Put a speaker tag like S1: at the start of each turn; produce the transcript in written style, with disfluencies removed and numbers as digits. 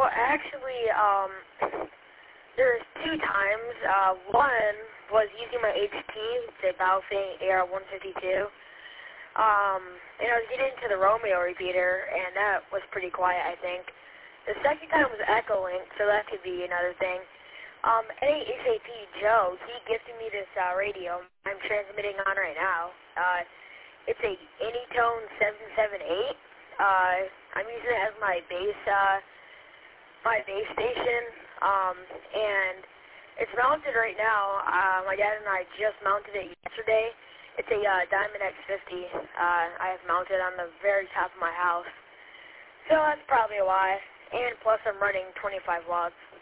S1: Well, actually, there's two times. One was using my HT, it's a Battlefield AR-152. And I was getting into the Romeo repeater, and that was pretty quiet, I think. The second time was Echo Link, so that could be another thing. ASAP Joe, he gifted me this radio I'm transmitting on right now. It's a Anytone 778. I'm using it as my base station, and it's mounted right now. My dad and I just mounted it yesterday. It's a Diamond X50 I have mounted on the very top of my house. So that's probably why. And plus I'm running 25 watts.